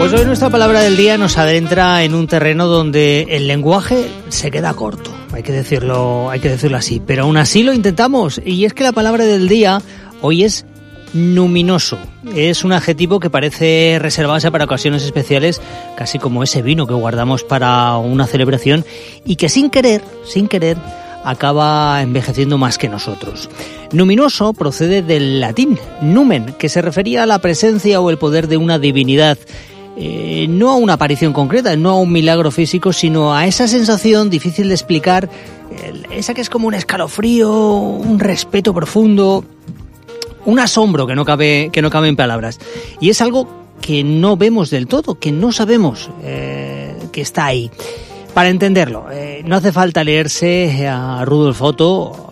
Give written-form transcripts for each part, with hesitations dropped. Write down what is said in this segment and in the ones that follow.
Pues hoy nuestra palabra del día nos adentra en un terreno donde el lenguaje se queda corto, hay que decirlo así, pero aún así lo intentamos, y es que la palabra del día hoy es numinoso. Es un adjetivo que parece reservarse para ocasiones especiales, casi como ese vino que guardamos para una celebración y que sin querer, acaba envejeciendo más que nosotros. Numinoso procede del latín numen, que se refería a la presencia o el poder de una divinidad. No a una aparición concreta, no a un milagro físico, sino a esa sensación difícil de explicar, esa que es como un escalofrío, un respeto profundo, un asombro que no cabe en palabras. Y es algo que no vemos del todo, que no sabemos que está ahí. Para entenderlo, no hace falta leerse a Rudolf Otto,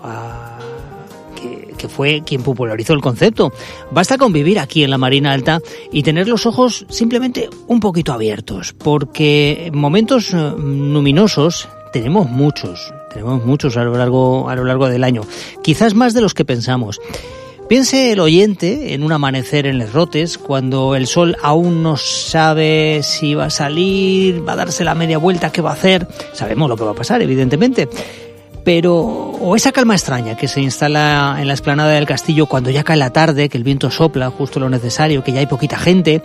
que fue quien popularizó el concepto. Basta con vivir aquí en la Marina Alta y tener los ojos simplemente un poquito abiertos, porque momentos luminosos tenemos muchos a lo largo del año, quizás más de los que pensamos. Piense el oyente en un amanecer en Les Rotes, cuando el sol aún no sabe si va a salir, va a darse la media vuelta, qué va a hacer. Sabemos lo que va a pasar, evidentemente. Pero, o esa calma extraña que se instala en la explanada del castillo cuando ya cae la tarde, que el viento sopla justo lo necesario, que ya hay poquita gente,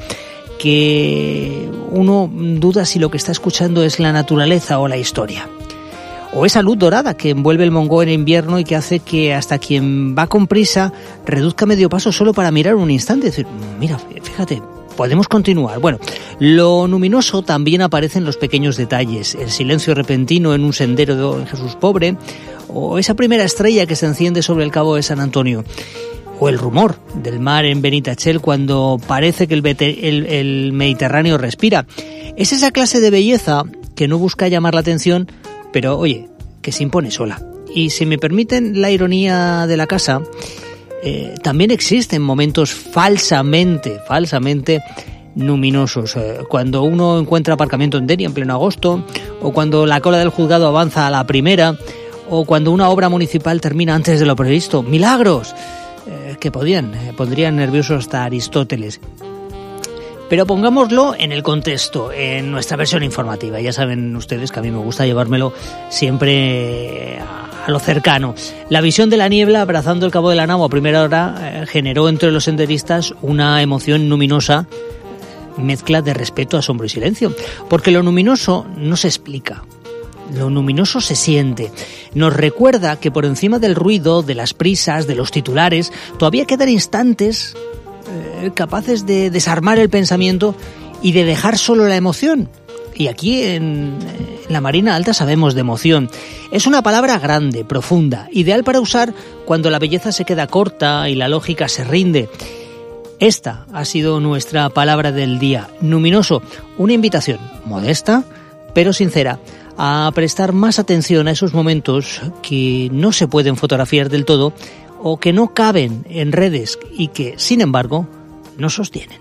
que uno duda si lo que está escuchando es la naturaleza o la historia. O esa luz dorada que envuelve el Mongo en invierno y que hace que hasta quien va con prisa reduzca medio paso solo para mirar un instante y decir, mira, fíjate, podemos continuar. Bueno, lo luminoso también aparece en los pequeños detalles, el silencio repentino en un sendero de Jesús Pobre, o esa primera estrella que se enciende sobre el cabo de San Antonio, o el rumor del mar en Benitachell cuando parece que el Mediterráneo respira. Es esa clase de belleza que no busca llamar la atención, pero oye, que se impone sola. Y si me permiten la ironía de la casa, también existen momentos falsamente luminosos. Cuando uno encuentra aparcamiento en Denia en pleno agosto, o cuando la cola del juzgado avanza a la primera, o cuando una obra municipal termina antes de lo previsto. ¡Milagros! Que pondrían nervioso hasta Aristóteles. Pero pongámoslo en el contexto, en nuestra versión informativa. Ya saben ustedes que a mí me gusta llevármelo siempre a lo cercano. La visión de la niebla abrazando el Cabo de la Nao a primera hora generó entre los senderistas una emoción luminosa, mezcla de respeto, asombro y silencio. Porque lo luminoso no se explica. Lo luminoso se siente. Nos recuerda que por encima del ruido, de las prisas, de los titulares, todavía quedan instantes capaces de desarmar el pensamiento y de dejar solo la emoción. Y aquí en la Marina Alta sabemos de emoción. Es una palabra grande, profunda, ideal para usar cuando la belleza se queda corta y la lógica se rinde. Esta ha sido nuestra palabra del día. Luminoso, una invitación modesta, pero sincera, a prestar más atención a esos momentos que no se pueden fotografiar del todo o que no caben en redes y que, sin embargo, nos sostienen.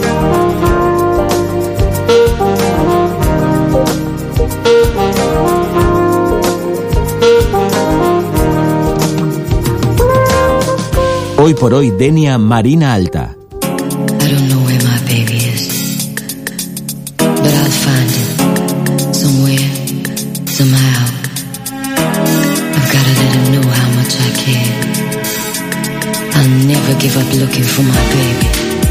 Hoy por hoy, Denia, Marina Alta. I don't know where my baby is, but I'll find him somewhere, somehow. I've got to let him know how much I care. I'll never give up looking for my baby.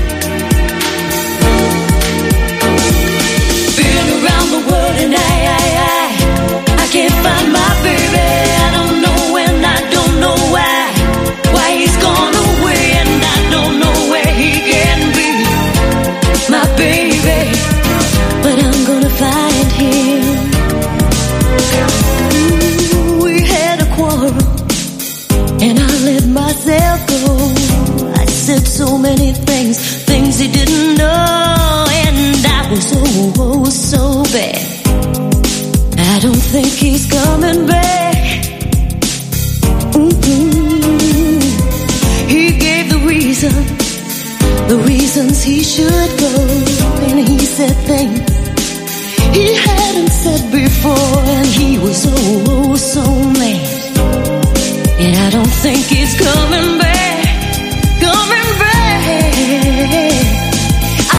Been around the world and I can't find my baby. I don't know when, I don't know why he's gone away, and I don't know where he can be, my baby, but I'm gonna find him. Ooh, we had a quarrel and I let myself go. I said so many things he didn't know, and I was oh so bad. I don't think he's coming back. He gave the reasons he should go, and he said things he hadn't said before, and he was oh so mad. And I don't think he's coming back.